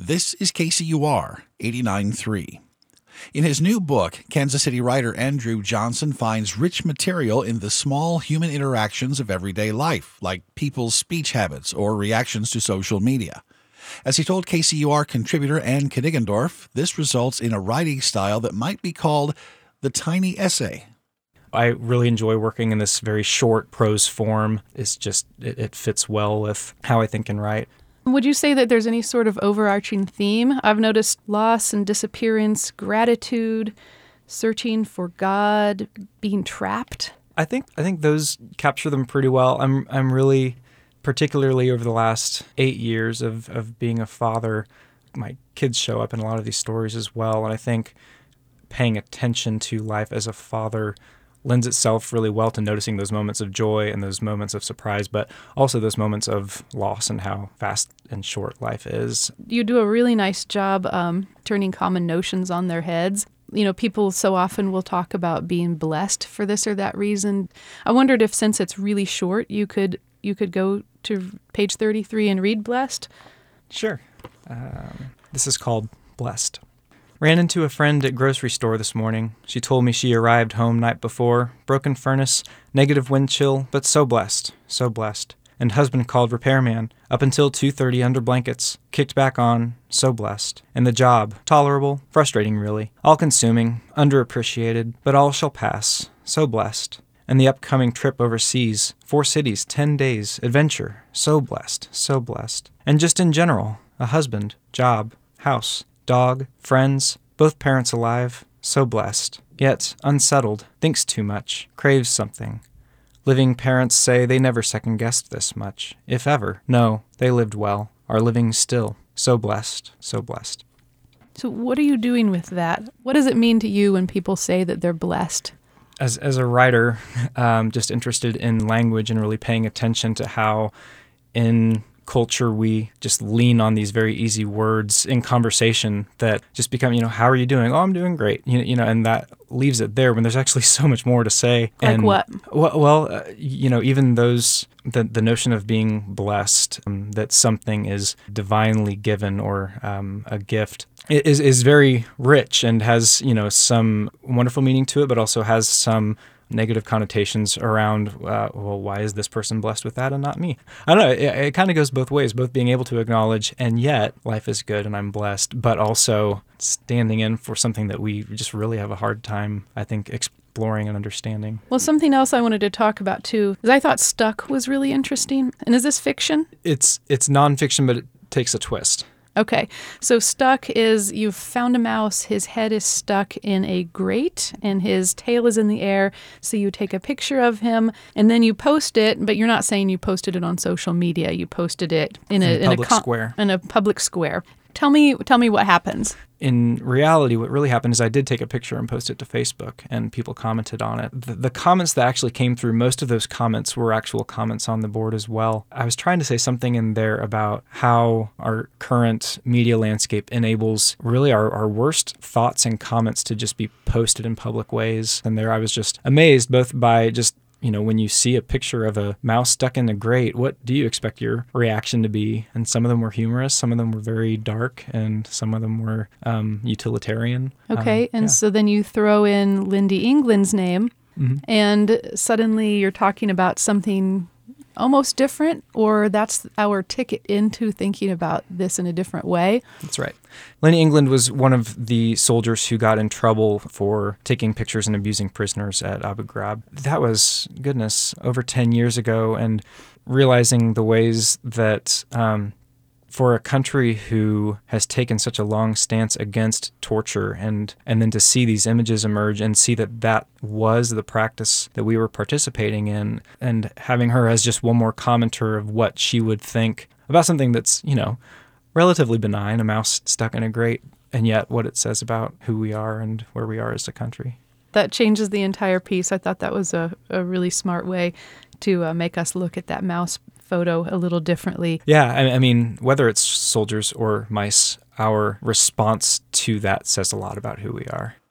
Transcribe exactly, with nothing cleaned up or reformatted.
This is K C U R eighty-nine point three. In his new book, Kansas City writer Andrew Johnson finds rich material in the small human interactions of everyday life, like people's speech habits or reactions to social media. As he told K C U R contributor Ann Kniggendorf, this results in a writing style that might be called the tiny essay. I really enjoy working in this very short prose form. It's just, it, it fits well with how I think and write. Would you say that there's any sort of overarching theme? I've noticed loss and disappearance, gratitude, searching for God, being trapped. I think I think those capture them pretty well. I'm I'm really, particularly over the last eight years of, of being a father, my kids show up in a lot of these stories as well. And I think paying attention to life as a father lends itself really well to noticing those moments of joy and those moments of surprise, but also those moments of loss and how fast and short life is. You do a really nice job um, turning common notions on their heads. You know, people so often will talk about being blessed for this or that reason. I wondered if, since it's really short, you could you could go to page thirty-three and read blessed? Sure. Um, this is called Blessed. Ran into a friend at grocery store this morning. She told me she arrived home night before. Broken furnace, negative wind chill, but so blessed, so blessed. And husband called repairman, up until two thirty under blankets. Kicked back on, so blessed. And the job, tolerable, frustrating really. All-consuming, underappreciated, but all shall pass, so blessed. And the upcoming trip overseas, four cities, ten days, adventure, so blessed, so blessed. And just in general, a husband, job, house, dog, friends, both parents alive, so blessed. Yet unsettled, thinks too much, craves something. Living parents say they never second-guessed this much, if ever. No, they lived well, are living still, so blessed, so blessed. So what are you doing with that? What does it mean to you when people say that they're blessed? As as a writer, um, just interested in language and really paying attention to how in culture we just lean on these very easy words in conversation that just become, you know, how are you doing? Oh, I'm doing great. You know, you know, and that leaves it there when there's actually so much more to say. Like and, what? Well, well uh, you know, even those, the, the notion of being blessed, um, that something is divinely given or um, a gift is, is very rich and has, you know, some wonderful meaning to it, but also has some negative connotations around, uh, well, why is this person blessed with that and not me? I don't know. It, it kind of goes both ways, both being able to acknowledge, and yet life is good and I'm blessed, but also standing in for something that we just really have a hard time, I think, exploring and understanding. Well, something else I wanted to talk about, too, is I thought Stuck was really interesting. And is this fiction? It's it's nonfiction, but it takes a twist. Okay, so Stuck is, you've found a mouse, his head is stuck in a grate, and his tail is in the air, so you take a picture of him, and then you post it, but you're not saying you posted it on social media, you posted it in a, in a in public a con- square. In a public square. Tell me, tell me what happens. In reality, what really happened is I did take a picture and post it to Facebook, and people commented on it. The, the comments that actually came through, most of those comments were actual comments on the board as well. I was trying to say something in there about how our current media landscape enables really our, our worst thoughts and comments to just be posted in public ways. And there I was just amazed both by just, you know, when you see a picture of a mouse stuck in a grate, what do you expect your reaction to be? And some of them were humorous, some of them were very dark, and some of them were um, utilitarian. Okay, um, and yeah. so then you throw in Lindy England's name, mm-hmm. and suddenly you're talking about something almost different, or that's our ticket into thinking about this in a different way. That's right. Lenny England was one of the soldiers who got in trouble for taking pictures and abusing prisoners at Abu Ghraib. That was, goodness, over ten years ago, and realizing the ways that um, for a country who has taken such a long stance against torture, and, and then to see these images emerge and see that that was the practice that we were participating in, and having her as just one more commenter of what she would think about something that's, you know, relatively benign, a mouse stuck in a grate, and yet what it says about who we are and where we are as a country. That changes the entire piece. I thought that was a, a really smart way to uh, make us look at that mouse photo a little differently. Yeah, I, I mean, whether it's soldiers or mice, our response to that says a lot about who we are.